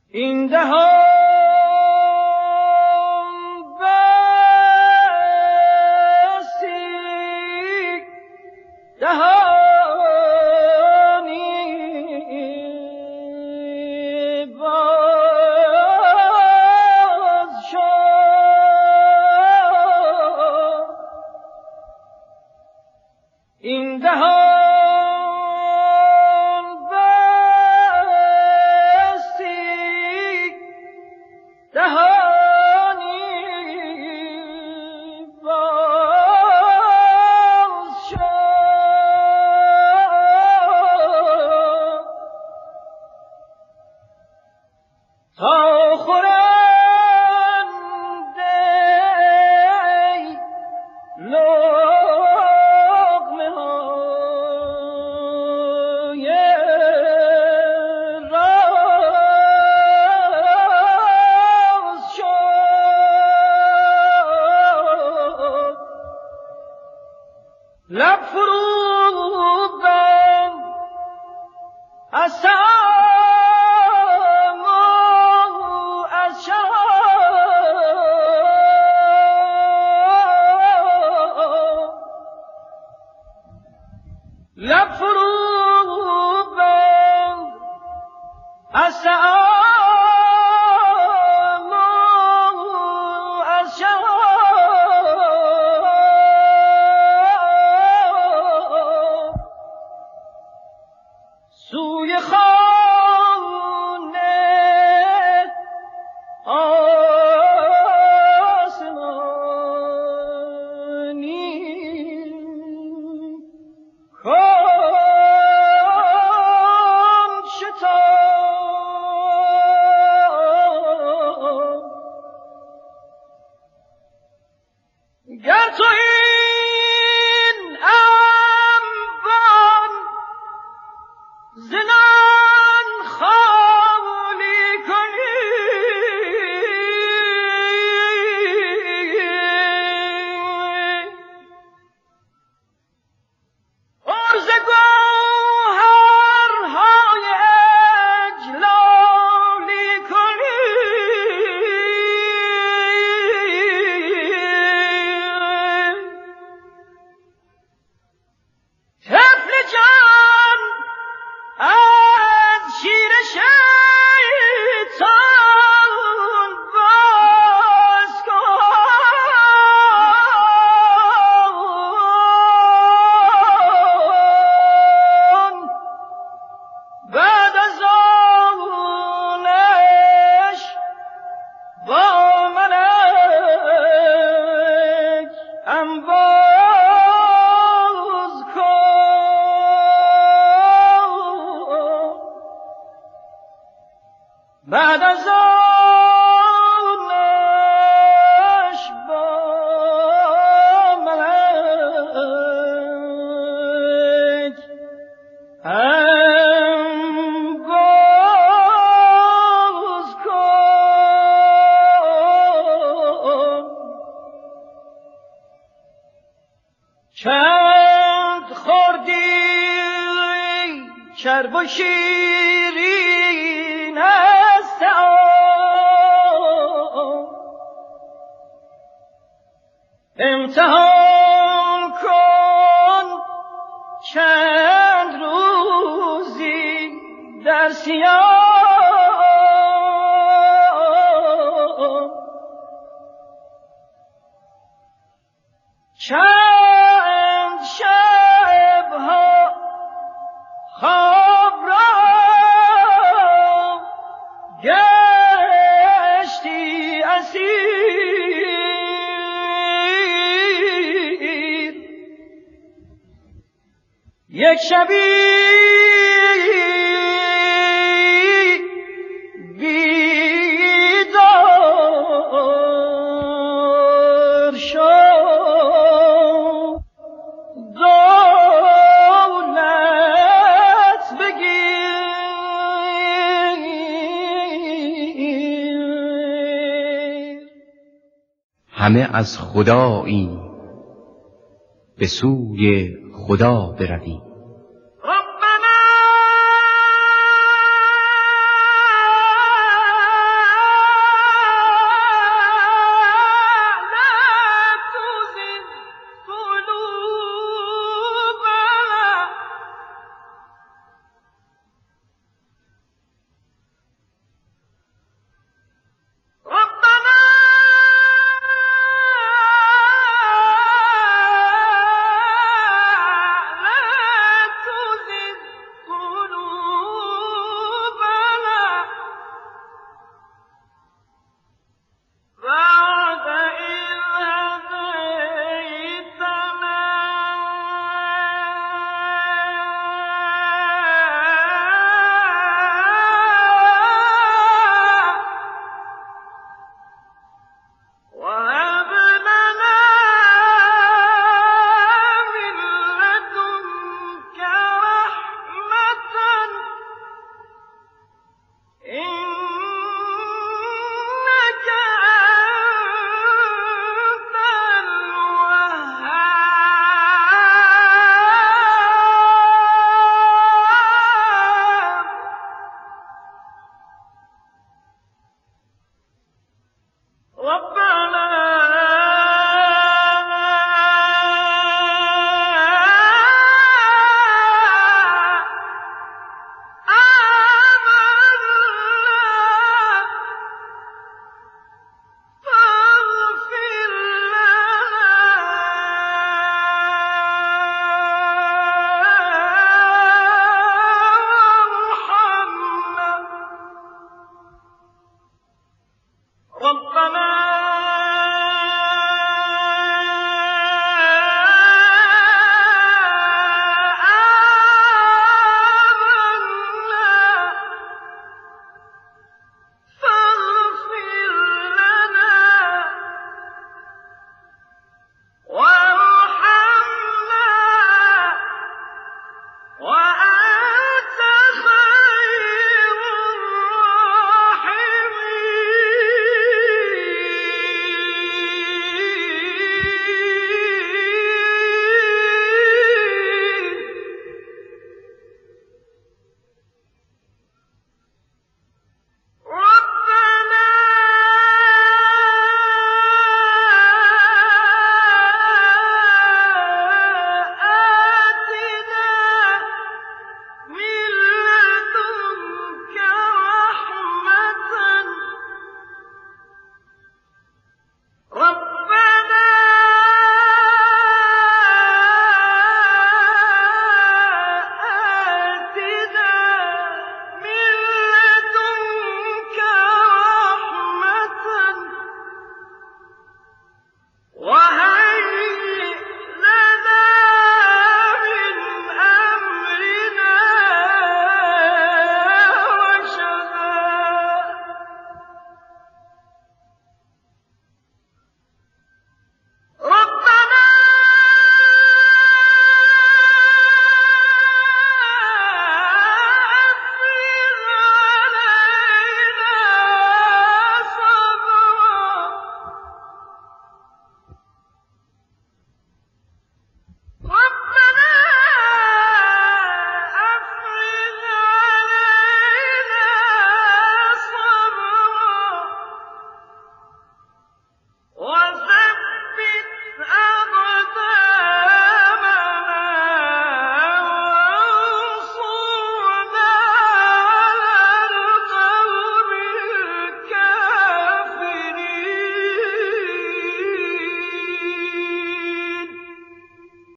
این دهان بستی دهانی باز شد. این دهان لب فرو بند از سام و از شام، لب فرو بند از سام و از شام. سوی خانه آسمانی کام شتاب. گر تو این انبان زنان خالی کنی، عرض گوهرهای اجلالی کنی، طفل جان از شیر شیطان باز کن. بعد از آنش با ملک انباز کن. بعد از آنش با ملک انباز کن. چند خوردی چرب و شیرین است امتحان کن چند روزی در سیاه. چند شبها خواب را گشتی اسیر، یک شبی بیدار شو دولت بگیر. همه از خدایی به سوی خدا برویم. ربنا ربنا